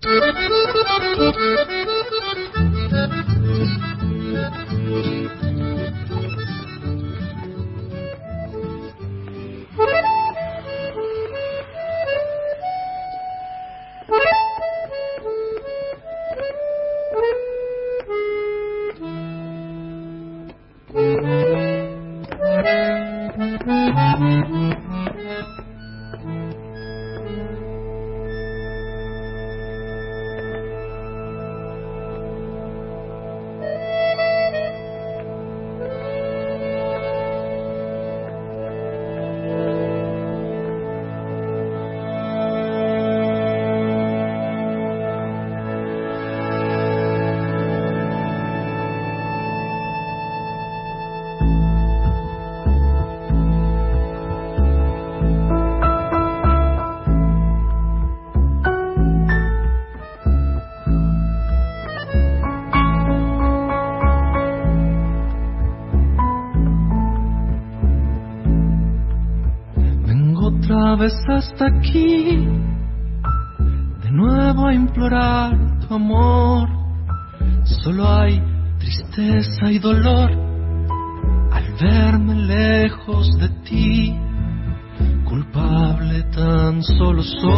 Vez hasta aquí, de nuevo a implorar tu amor. Solo hay tristeza y dolor al verme lejos de ti. Culpable tan solo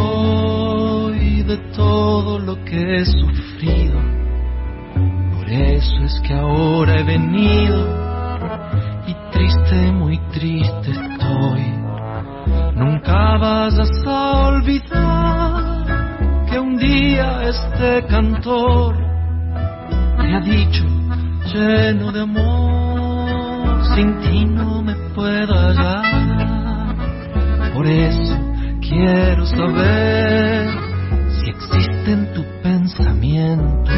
soy de todo lo que he sufrido. Por eso es que ahora he venido y triste, muy triste estoy. Nunca vayas a olvidar que un día este cantor te ha dicho, lleno de amor, sin ti no me puedo hallar. Por eso quiero saber si existe en tu pensamiento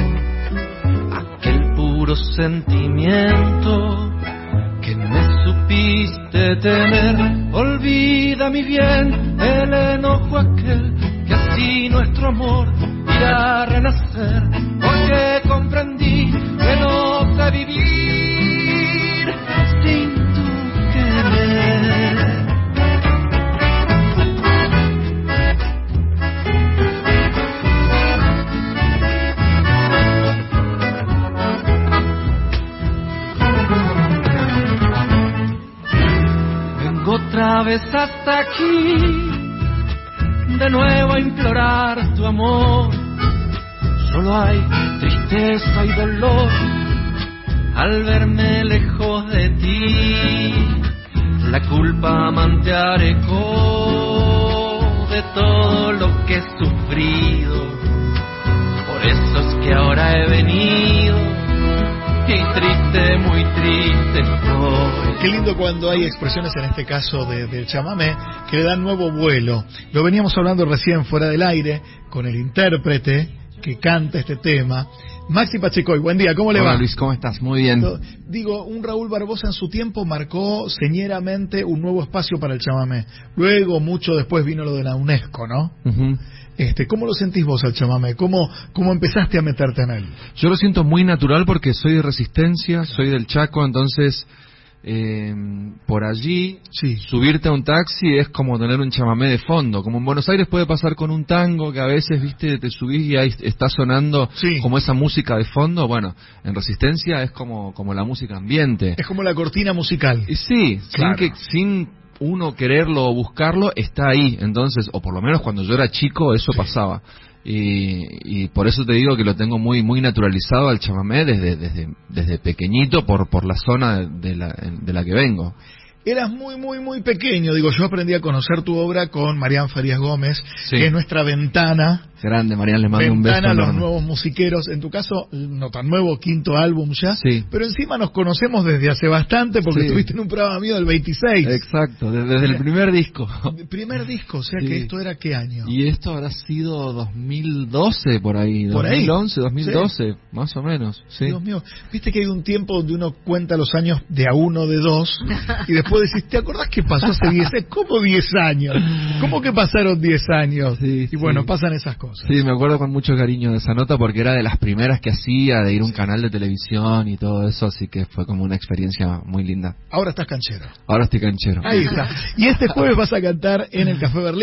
aquel puro sentimiento que me supiste tener. Olvida mi bien el enojo aquel que así nuestro amor irá a renacer, porque comprendí que no sé vivir sin tu querer. Otra vez hasta aquí, de nuevo a implorar tu amor. Solo hay tristeza y dolor al verme lejos de ti. La culpa mantearé de todo lo que he sufrido. Por eso es que ahora he venido y triste, muy triste estoy. Qué lindo cuando hay expresiones, en este caso del chamamé, que le dan nuevo vuelo. Lo veníamos hablando recién fuera del aire con el intérprete que canta este tema, Maxi Pachecoy. Buen día, ¿cómo le va? Hola Luis, ¿cómo estás? Muy bien. Digo, un Raúl Barbosa en su tiempo marcó señeramente un nuevo espacio para el chamamé. Luego, mucho después, vino lo de la UNESCO, ¿no? Uh-huh. ¿Cómo lo sentís vos al chamamé? ¿Cómo empezaste a meterte en él? Yo lo siento muy natural porque soy de Resistencia, soy del Chaco, entonces por allí sí. Subirte a un taxi es como tener un chamamé de fondo. Como en Buenos Aires puede pasar con un tango que a veces, viste, te subís y ahí está sonando sí. Como esa música de fondo. Bueno, en Resistencia es como la música ambiente. Es como la cortina musical. Y sí, claro. sin uno quererlo o buscarlo, está ahí. Entonces, o por lo menos cuando yo era chico, eso sí. Pasaba. Y por eso te digo que lo tengo muy muy naturalizado al chamamé desde pequeñito por la zona de la que vengo. Eras muy pequeño, digo, yo aprendí a conocer tu obra con Marián Farías Gómez, sí. Que es nuestra ventana. Grande, Marián, le mando un beso. Ventana a los nuevos musiqueros, en tu caso, no tan nuevo, 5º álbum ya, sí. Pero encima nos conocemos desde hace bastante porque sí. Estuviste en un programa mío del 26. Exacto, desde el primer disco. Primer disco, o sea sí. Que esto era ¿qué año? Y esto habrá sido 2012 por ahí, 2011, 2012, sí. Más o menos. Sí. Dios mío, viste que hay un tiempo donde uno cuenta los años de a uno, de dos, y después decís, ¿te acordás que pasó hace 10 años? ¿Cómo 10 años? ¿Cómo que pasaron 10 años? Sí, y bueno, pasan esas cosas. Sí, me acuerdo con mucho cariño de esa nota porque era de las primeras que hacía, de ir a un canal de televisión y todo eso, así que fue como una experiencia muy linda. Ahora estás canchero. Ahora estoy canchero. Ahí está. Y este jueves vas a cantar en el Café Berlín.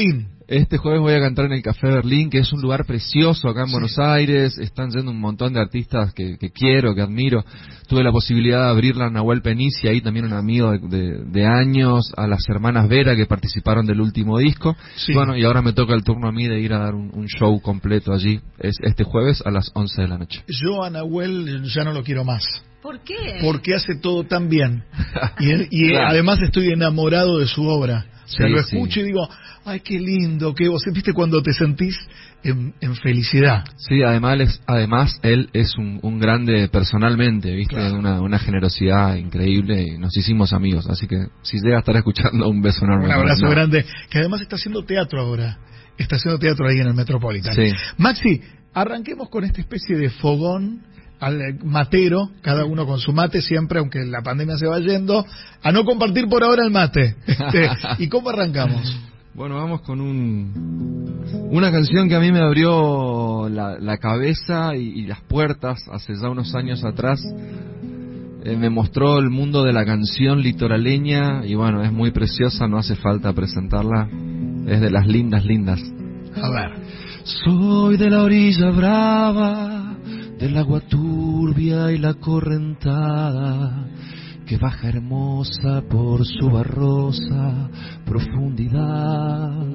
Este jueves voy a cantar en el Café Berlín, que es un lugar precioso acá en Buenos Aires. Están yendo un montón de artistas que quiero, que admiro. Tuve la posibilidad de abrirla a Nahuel Penici, ahí también un amigo de años, a las hermanas Vera que participaron del último disco. Sí. Bueno, y ahora me toca el turno a mí de ir a dar un show completo allí. Es este jueves a las 11 de la noche. Yo a Nahuel ya no lo quiero más. ¿Por qué? Porque hace todo tan bien. Y claro. Además estoy enamorado de su obra. O sea, Sí, lo escucho y digo, ay, qué lindo, que vos, ¿viste cuando te sentís en felicidad? Sí, además él es un grande personalmente, ¿viste? Claro. Una generosidad increíble y nos hicimos amigos. Así que si llega a estar escuchando, un beso enorme. Un abrazo grande. Que además está haciendo teatro ahora. Está haciendo teatro ahí en el Metropolitan. Sí. Maxi, arranquemos con esta especie de fogón al matero, cada uno con su mate siempre, aunque la pandemia se va yendo, a no compartir por ahora el mate. ¿Y cómo arrancamos? Bueno, vamos con una canción que a mí me abrió la cabeza y las puertas hace ya unos años atrás. Me mostró el mundo de la canción litoraleña y bueno, es muy preciosa, no hace falta presentarla. Es de las lindas. A ver. Soy de la orilla brava, del agua turbia y la correntada, que baja hermosa por su barrosa profundidad.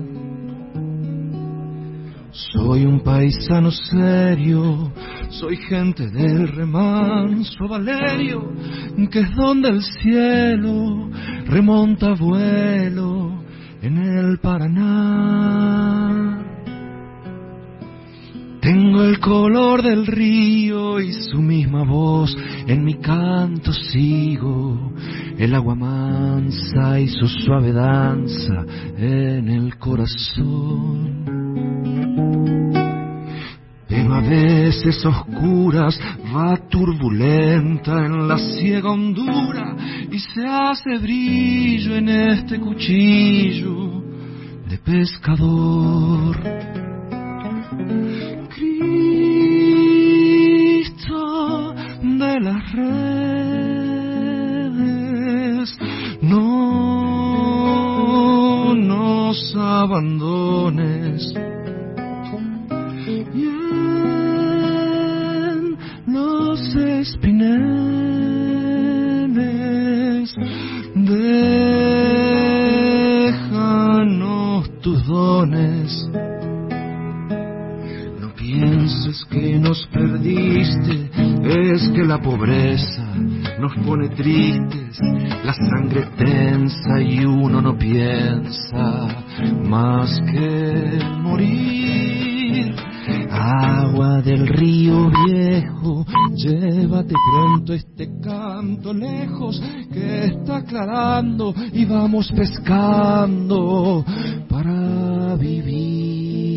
Soy un paisano serio, soy gente del remanso Valerio, que es donde el cielo remonta vuelo en el Paraná. Tengo el color del río y su misma voz, en mi canto sigo, el agua mansa y su suave danza en el corazón. Pero a veces oscuras va turbulenta en la ciega hondura y se hace brillo en este cuchillo de pescador. Cristo de las redes, no nos abandones. Y en los espineles, déjanos tus dones. Pienses que nos perdiste, es que la pobreza nos pone tristes, la sangre tensa y uno no piensa más que morir. Agua del río viejo, llévate pronto este canto lejos, que está aclarando y vamos pescando para vivir.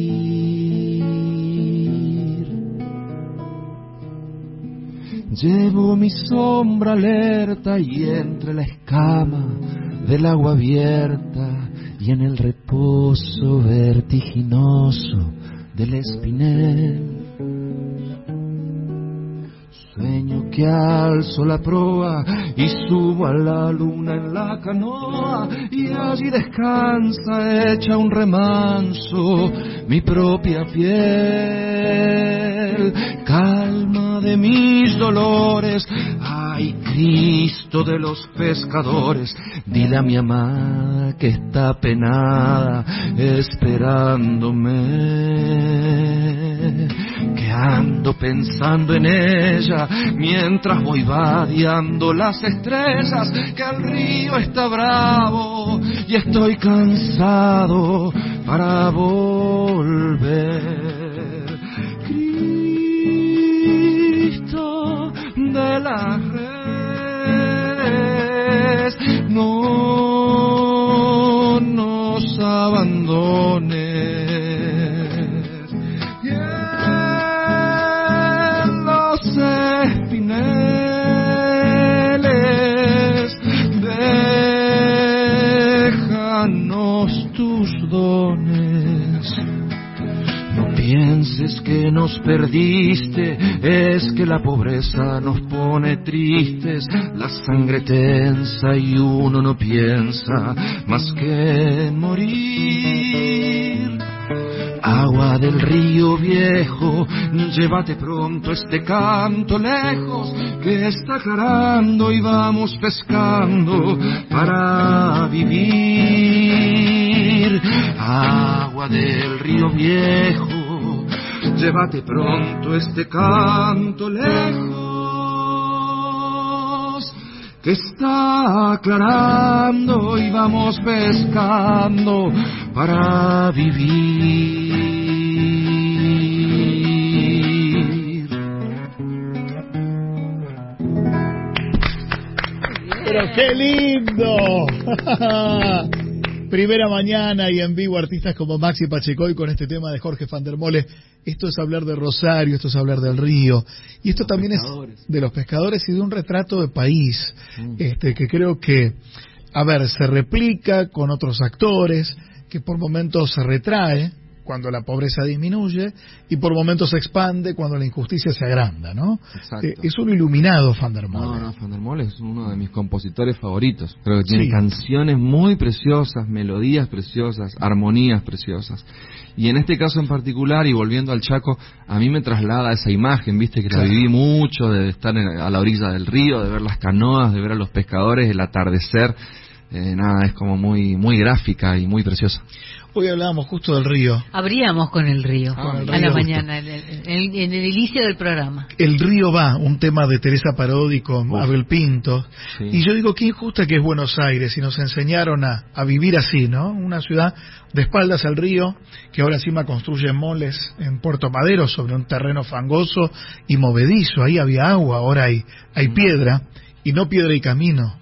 Llevo mi sombra alerta y entre la escama del agua abierta y en el reposo vertiginoso del espinel. Sueño que alzo la proa y subo a la luna en la canoa y allí descansa hecha un remanso mi propia piel. Calma de mis dolores, ay Cristo de los pescadores, dile a mi amada que está penada esperándome, que ando pensando en ella mientras voy vadeando las estrellas, que el río está bravo y estoy cansado para volver. Cristo de las redes, no nos abandones. Y en los espineles, déjanos tus dones. No pienses que nos perdiste, es que la pobreza nos pone tristes, la sangre tensa y uno no piensa más que en morir. Agua del río viejo, llévate pronto este canto lejos, que está aclarando y vamos pescando para vivir. Agua del río viejo, llévate pronto este canto lejos, que está aclarando y vamos pescando para vivir. ¡Pero qué lindo! Primera mañana y en vivo artistas como Maxi Pachecoy con este tema de Jorge van der Mole. Esto es hablar de Rosario, esto es hablar del río. Y esto también es de los pescadores y de un retrato de país, que creo que, a ver, se replica con otros actores, que por momentos se retrae cuando la pobreza disminuye y por momentos se expande cuando la injusticia se agranda, ¿no? Es un iluminado van der Mole. No, van der Mole es uno de mis compositores favoritos. Creo que tiene canciones muy preciosas, melodías preciosas, armonías preciosas. Y en este caso en particular, y volviendo al Chaco, a mí me traslada esa imagen, viste, que la viví mucho, de estar a la orilla del río, de ver las canoas, de ver a los pescadores, el atardecer. Es como muy gráfica y muy preciosa. Hoy hablábamos justo del río. Abríamos con el río, a la mañana, en el inicio del programa. El río va, un tema de Teresa Parodi con Abel Pinto. Sí. Y yo digo, qué injusta que es Buenos Aires, y nos enseñaron a vivir así, ¿no? Una ciudad de espaldas al río, que ahora encima construye moles en Puerto Madero sobre un terreno fangoso y movedizo. Ahí había agua, ahora hay piedra. Y no piedra y camino,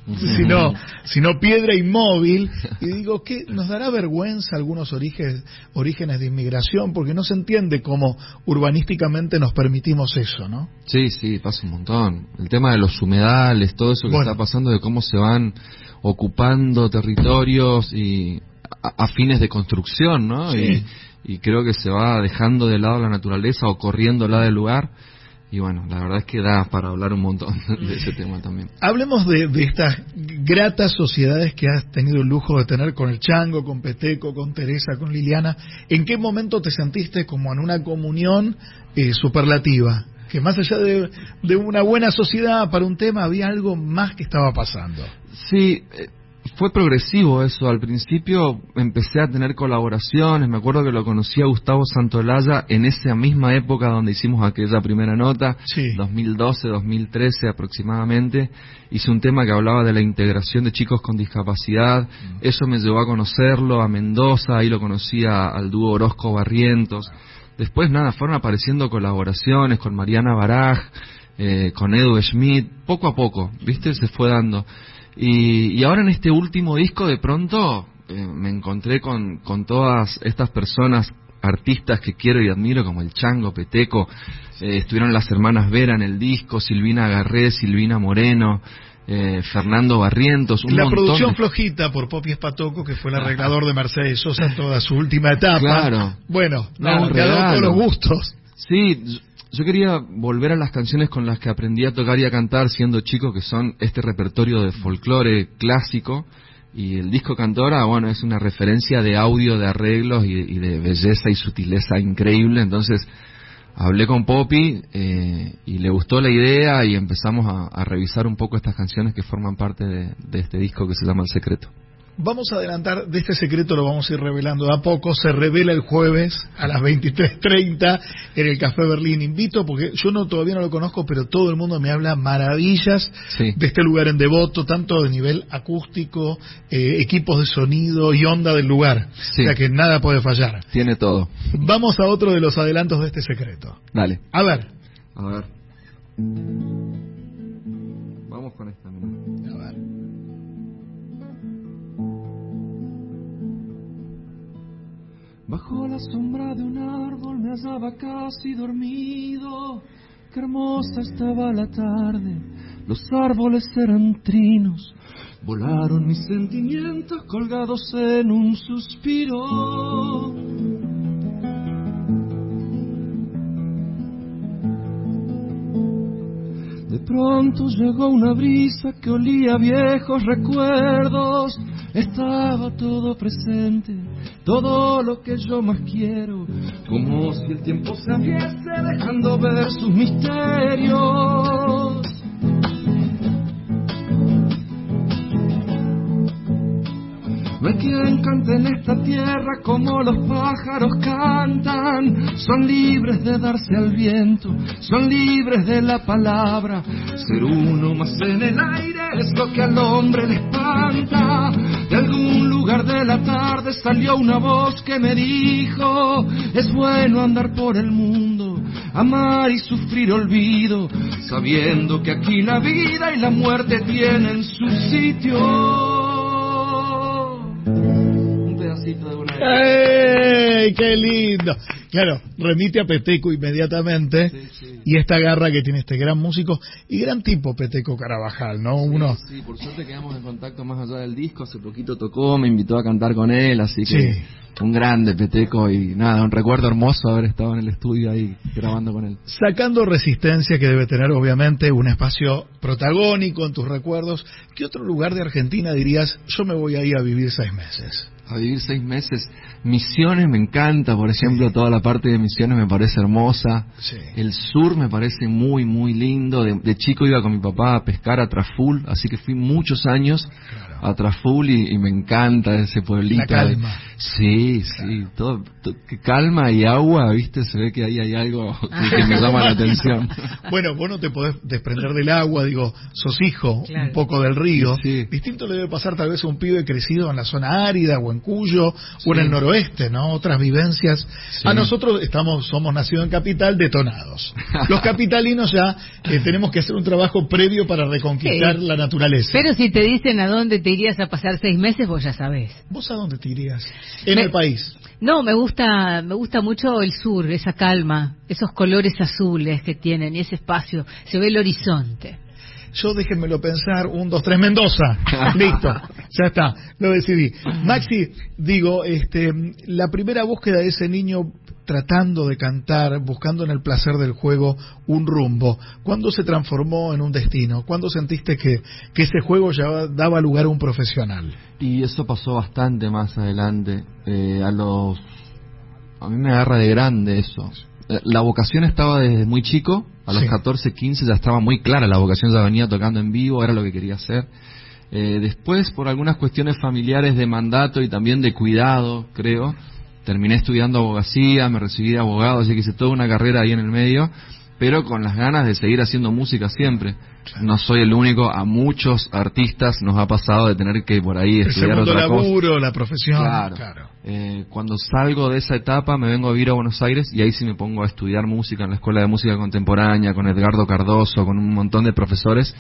sino piedra inmóvil. Y digo, que nos dará vergüenza algunos orígenes de inmigración, porque no se entiende cómo urbanísticamente nos permitimos eso, ¿no? Sí, pasa un montón. El tema de los humedales, todo eso que está pasando, de cómo se van ocupando territorios y a fines de construcción, ¿no? Sí. Y creo que se va dejando de lado la naturaleza o corriéndola del lugar. Y bueno, la verdad es que da para hablar un montón de ese tema también. Hablemos de estas gratas sociedades que has tenido el lujo de tener con el Chango, con Peteco, con Teresa, con Liliana. ¿En qué momento te sentiste como en una comunión superlativa? Que más allá de una buena sociedad para un tema, había algo más que estaba pasando. Sí, fue progresivo eso. Al principio empecé a tener colaboraciones. Me acuerdo que lo conocí a Gustavo Santolaya en esa misma época donde hicimos aquella primera nota, 2012, 2013 aproximadamente. Hice un tema que hablaba de la integración de chicos con discapacidad. Eso me llevó a conocerlo, a Mendoza. Ahí lo conocí al dúo Orozco Barrientos. Después, fueron apareciendo colaboraciones con Mariana Baraj, con Edu Schmidt. Poco a poco, ¿viste? Se fue dando. Y ahora en este último disco de pronto me encontré con todas estas personas, artistas que quiero y admiro, como el Chango, Peteco, estuvieron las hermanas Vera en el disco, Silvina Garré, Silvina Moreno, Fernando Barrientos, un la montón producción flojita por Popi Espatoco, que fue el arreglador de Mercedes Sosa en toda su última etapa. Claro. Bueno, cada todos los gustos. Sí. Yo quería volver a las canciones con las que aprendí a tocar y a cantar siendo chico, que son este repertorio de folclore clásico, y el disco Cantora, es una referencia de audio, de arreglos y de belleza y sutileza increíble. Entonces hablé con Popi y le gustó la idea y empezamos a revisar un poco estas canciones que forman parte de este disco que se llama El Secreto. Vamos a adelantar, de este secreto lo vamos a ir revelando de a poco. Se revela el jueves a las 23:30 en el Café Berlín. Invito, porque yo todavía no lo conozco, pero todo el mundo me habla maravillas de este lugar en Devoto, tanto de nivel acústico, equipos de sonido y onda del lugar. O sea que nada puede fallar. Tiene todo. Vamos a otro de los adelantos de este secreto. Dale. A ver. Vamos con esta. A ver. Bajo la sombra de un árbol me hallaba casi dormido. Qué hermosa estaba la tarde, los árboles eran trinos. Volaron mis sentimientos colgados en un suspiro. De pronto llegó una brisa que olía a viejos recuerdos. Estaba todo presente todo lo que yo más quiero, como si el tiempo se abriese dejando ver sus misterios. No hay quien cante en esta tierra como los pájaros cantan. Son libres de darse al viento, son libres de la palabra. Ser uno más en el aire es lo que al hombre le espanta. De algún lugar de la tarde salió una voz que me dijo: es bueno andar por el mundo, amar y sufrir olvido, sabiendo que aquí la vida y la muerte tienen su sitio. Un pedacito de una... ¡Ey, qué lindo! Claro, remite a Peteco inmediatamente, sí. Y esta garra que tiene este gran músico y gran tipo Peteco Carabajal, ¿no? Sí, por suerte quedamos en contacto más allá del disco, hace poquito tocó, me invitó a cantar con él, así que sí. Un grande Peteco y nada, un recuerdo hermoso haber estado en el estudio ahí grabando con él. Sacando Resistencia, que debe tener obviamente un espacio protagónico en tus recuerdos, ¿qué otro lugar de Argentina dirías, yo me voy ahí a vivir 6 meses? A vivir 6 meses. Misiones me encanta, por ejemplo, sí. Toda la parte de Misiones me parece hermosa. Sí. El sur me parece muy, muy lindo. De chico iba con mi papá a pescar a Traful, así que fui muchos años a Traful y me encanta ese pueblito. La calma. Sí, todo calma y agua, ¿viste? Se ve que ahí hay algo que me llama la atención. Bueno, vos no te podés desprender del agua, digo, sos hijo un poco del río. Sí. Distinto le debe pasar tal vez a un pibe crecido en la zona árida o en Cuyo o en el noroeste, ¿no? Otras vivencias. Sí. A nosotros somos nacidos en capital detonados. Los capitalinos ya tenemos que hacer un trabajo previo para reconquistar la naturaleza. Pero si te dicen a dónde te irías a pasar 6 meses, vos ya sabés. ¿Vos a dónde te irías? En el país. No, me gusta mucho el sur, esa calma, esos colores azules que tienen y ese espacio, se ve el horizonte. Yo déjenmelo pensar, 1, 2, 3, Mendoza. Listo, ya está, lo decidí. Maxi, digo, la primera búsqueda de ese niño tratando de cantar, buscando en el placer del juego un rumbo, ¿cuándo se transformó en un destino? ¿Cuándo sentiste que ese juego ya daba lugar a un profesional? Y eso pasó bastante más adelante. A mí me agarra de grande eso. La vocación estaba desde muy chico, a los 14, 15 ya estaba muy clara la vocación, ya venía tocando en vivo, era lo que quería hacer. Después, por algunas cuestiones familiares de mandato y también de cuidado, creo, terminé estudiando abogacía, me recibí de abogado, así que hice toda una carrera ahí en el medio, pero con las ganas de seguir haciendo música siempre. Claro. No soy el único, a muchos artistas nos ha pasado de tener que por ahí estudiar otra cosa. El segundo laburo, la profesión. Claro. Cuando salgo de esa etapa me vengo a vivir a Buenos Aires y ahí sí me pongo a estudiar música en la Escuela de Música Contemporánea, con Edgardo Cardoso, con un montón de profesores,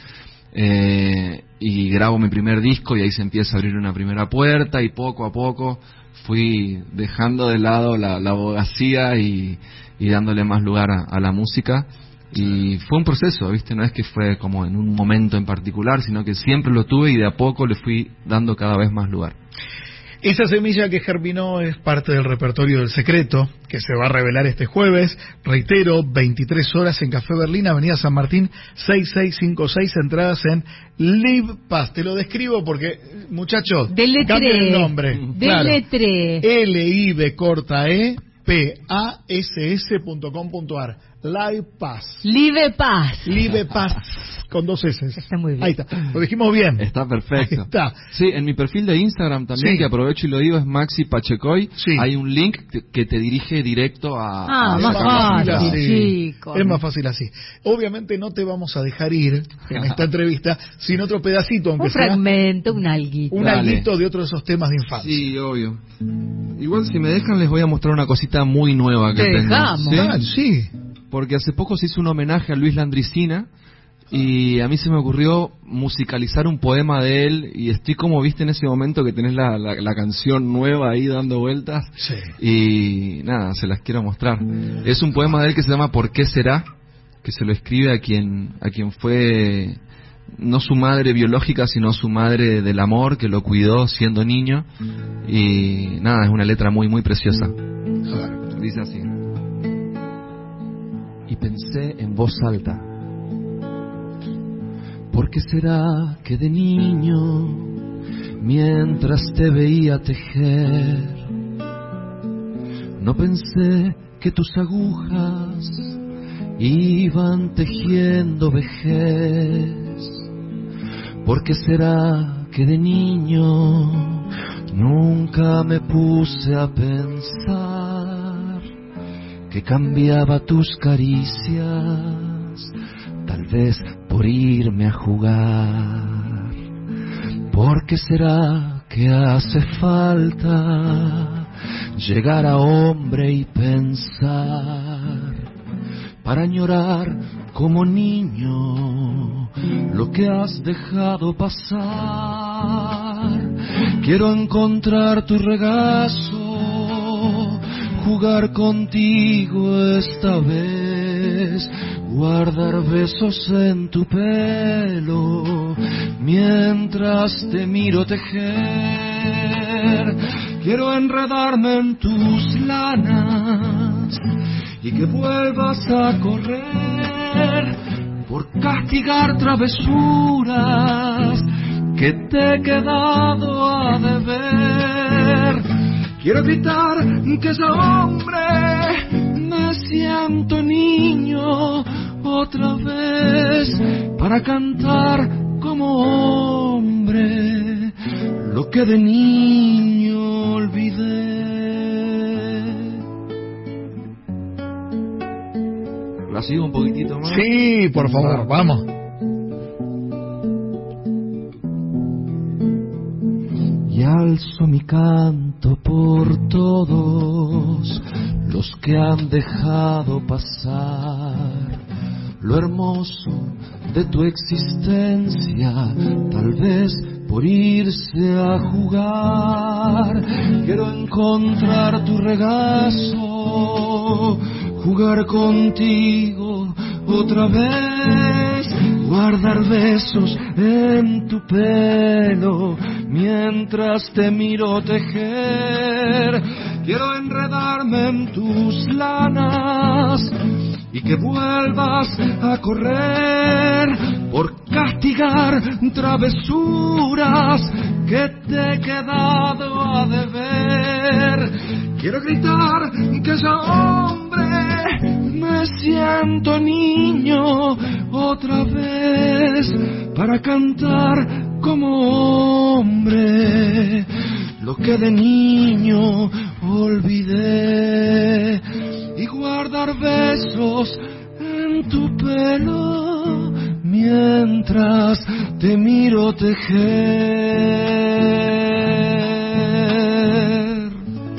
y grabo mi primer disco y ahí se empieza a abrir una primera puerta y poco a poco fui dejando de lado la abogacía y dándole más lugar a la música. Y fue un proceso, ¿viste? No es que fue como en un momento en particular, sino que siempre lo tuve y de a poco le fui dando cada vez más lugar. Esa semilla que germinó es parte del repertorio del secreto, que se va a revelar este jueves. Reitero, 23 horas en Café Berlín, Avenida San Martín, 6656, entradas en Live Pass. Te lo describo porque, muchachos, cambien el nombre. Deletre. LIVEPASS.com.ar. Live Pass. Live Pass. Live Pass. Con 2 S. Está muy bien. Ahí está. Lo dijimos bien. Está perfecto. Ahí está. Sí, en mi perfil de Instagram también, que aprovecho y lo digo, es Maxi Pachecoy. Sí. Hay un link que te dirige directo a más fácil así. Es más fácil así. Obviamente no te vamos a dejar ir en esta entrevista sin otro pedacito, aunque un fragmento, un alguito. Un alguito de otro de esos temas de infancia. Sí, obvio. Igual si me dejan les voy a mostrar una cosita muy nueva que tengo. Dejamos. ¿Sí? Porque hace poco se hizo un homenaje a Luis Landricina y a mí se me ocurrió musicalizar un poema de él y estoy como, viste, en ese momento que tenés la canción nueva ahí dando vueltas. Sí. Y nada, se las quiero mostrar. Es un poema de él que se llama ¿Por qué será? Que se lo escribe a quien fue no su madre biológica, sino su madre del amor, que lo cuidó siendo niño. Y nada, es una letra muy, muy preciosa. Dice así. Y pensé en voz alta, ¿por qué será que de niño, mientras te veía tejer, No pensé que tus agujas iban tejiendo vejez. ¿Por qué será que de niño nunca me puse a pensar que cambiaba tus caricias, tal vez por irme a jugar? ¿Por qué será que hace falta llegar a hombre y pensar para añorar como niño lo que has dejado pasar? Quiero encontrar tu regazo, jugar contigo esta vez, guardar besos en tu pelo mientras te miro tejer. Quiero enredarme en tus lanas y que vuelvas a correr por castigar travesuras que te he quedado a deber. Quiero gritar que ya hombre, me siento niño otra vez para cantar como hombre lo que de niño olvidé. ¿La sigo un poquitito más? Sí, por favor, vamos. Y alzo mi canto por todos los que han dejado pasar lo hermoso de tu existencia, tal vez por irse a jugar. Quiero encontrar tu regazo, jugar contigo otra vez, guardar besos en tu pelo mientras te miro tejer. Quiero enredarme en tus lanas y que vuelvas a correr por castigar travesuras que te he quedado a deber. Quiero gritar que ya hombre, me siento niño otra vez para cantar como hombre lo que de niño olvidé y guardar besos en tu pelo mientras te miro tejer.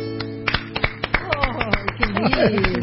Oh, qué lindo.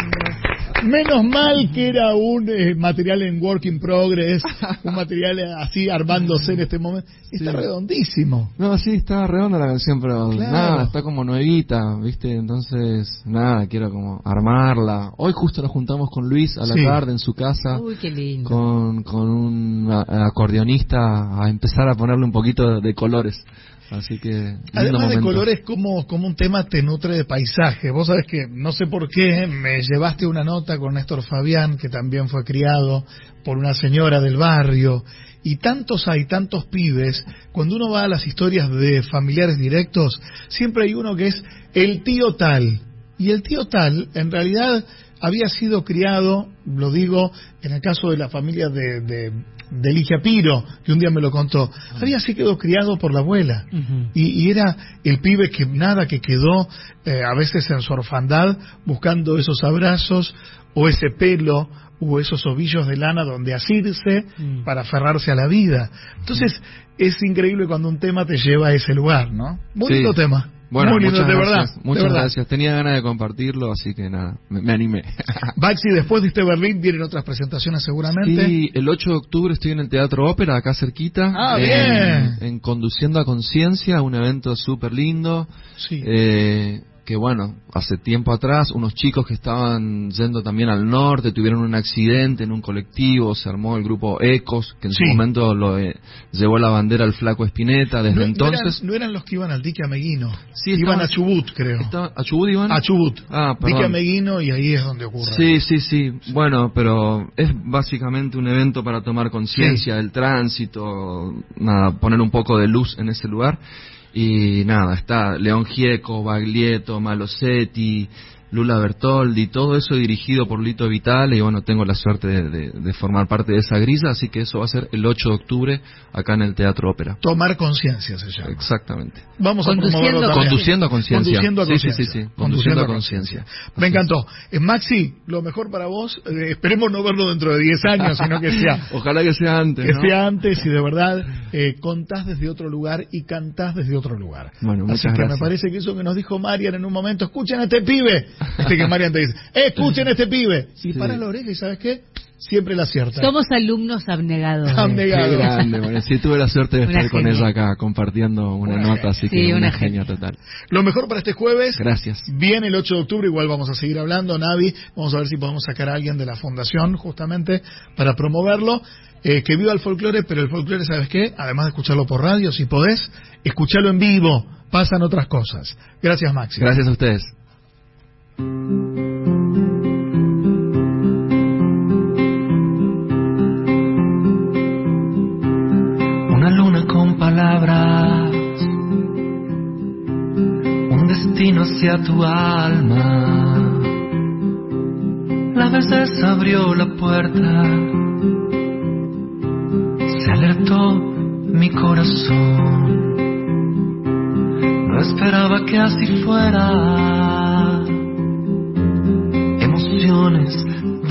Menos mal que era un material en work in progress, un material así armándose en este momento. Está redondísimo. No, sí, está redonda la canción, pero claro, nada, está como nuevita, ¿viste? Entonces, nada, quiero como armarla. Hoy justo nos juntamos con Luis a la tarde en su casa. Uy, qué lindo. Con un acordeonista a empezar a ponerle un poquito de colores. Así que además de colores, como un tema te nutre de paisaje. Vos sabés que no sé por qué me llevaste una nota con Néstor Fabián, que también fue criado por una señora del barrio, y tantos pibes. Cuando uno va a las historias de familiares directos, siempre hay uno que es el tío tal, y el tío tal en realidad había sido criado, lo digo en el caso de la familia de Ligia Piro, que un día me lo contó, había sido criado por la abuela, y era el pibe que quedó a veces en su orfandad buscando esos abrazos o ese pelo o esos ovillos de lana donde asirse para aferrarse a la vida. Entonces es increíble cuando un tema te lleva a ese lugar, ¿no? Muy lindo tema. Bueno, muy lindo, muchas de gracias, verdad. muchas gracias. Tenía ganas de compartirlo, así que nada, me animé. Baxi, después de este Berlín vienen otras presentaciones seguramente. Sí, el 8 de octubre estoy en el Teatro Ópera, acá cerquita. Bien. En Conduciendo a Conciencia, un evento súper lindo. Sí. Que bueno, hace tiempo atrás unos chicos que estaban yendo también al norte tuvieron un accidente en un colectivo, se armó el grupo Ecos, que en su momento lo llevó la bandera al Flaco Spinetta. Desde entonces no eran los que iban al Dique Ameguino, sí, iban a Chubut, creo. ¿A Chubut iban? A Chubut, Dique perdón. Ameguino, y ahí es donde ocurre. Sí, bueno, pero es básicamente un evento para tomar conciencia del tránsito, nada, poner un poco de luz en ese lugar. Y nada, está León Gieco, Baglietto, Malosetti, Lula Bertoldi, todo eso dirigido por Lito Vitale, y bueno, tengo la suerte de formar parte de esa grilla, así que eso va a ser el 8 de octubre acá en el Teatro Ópera. Tomar conciencia se llama. Exactamente. Vamos a promoverlo también. Conduciendo a conciencia. Conduciendo a conciencia. Sí. Conduciendo a conciencia. Me encantó. Maxi, lo mejor para vos, esperemos no verlo dentro de 10 años, sino que sea... Ojalá que sea antes, que sea antes, y de verdad contás desde otro lugar y cantás desde otro lugar. Bueno, muchas Así que gracias. me parece que eso que nos dijo Marian en un momento, escuchen a este pibe. Que Marian te dice, escuchen a este pibe. Y para la oreja, y ¿sabes qué? Siempre la acierta. Somos alumnos abnegadores. Qué grande, bueno, sí, tuve la suerte de estar con ella acá compartiendo una nota, así que una genia total. Lo mejor para este jueves. Gracias. Viene el 8 de octubre, igual vamos a seguir hablando, Navi. Vamos a ver si podemos sacar a alguien de la fundación justamente para promoverlo. Que viva el folclore, pero el folclore, ¿sabes qué? Además de escucharlo por radio, si podés, escucharlo en vivo. Pasan otras cosas. Gracias, Maxi. Gracias a ustedes. Una luna con palabras, un destino hacia tu alma. La veces abrió la puerta, se alertó mi corazón. No esperaba que así fuera. Emociones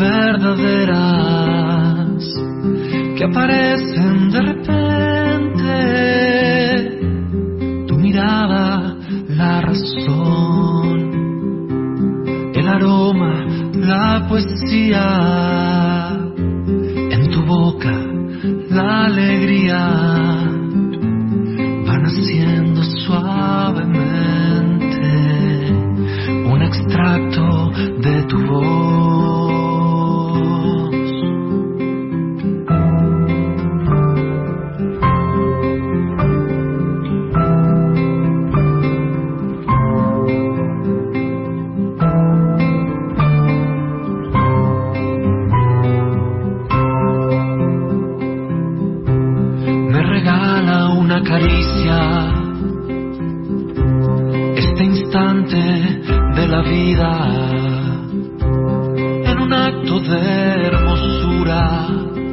verdaderas que aparecen de repente. Tu mirada, la razón, el aroma, la poesía, en tu boca la alegría, van haciendo suavemente un extracto de tu voz. Caricia, este instante de la vida, en un acto de hermosura,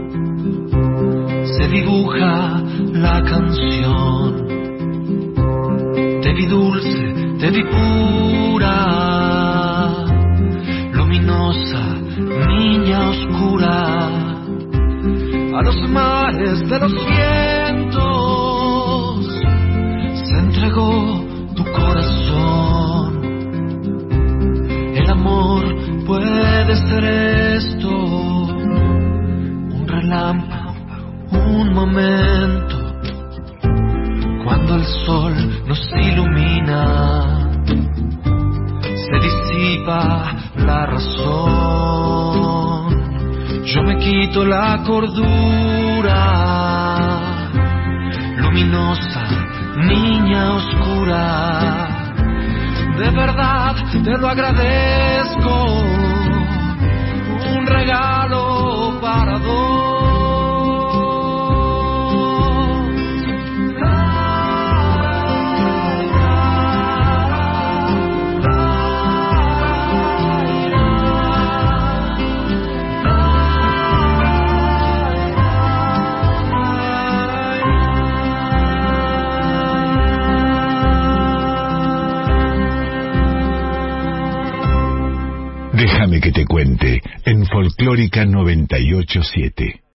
se dibuja la canción. Te vi dulce, te vi pura, luminosa, niña oscura, a los mares de los vientos entregó tu corazón. El amor puede ser esto, un relámpago, un momento, cuando el sol nos ilumina, se disipa la razón. Yo me quito la cordura, luminosa, niña oscura, de verdad te lo agradezco, un regalo para dos. Déjame que te cuente en Folclórica 98.7.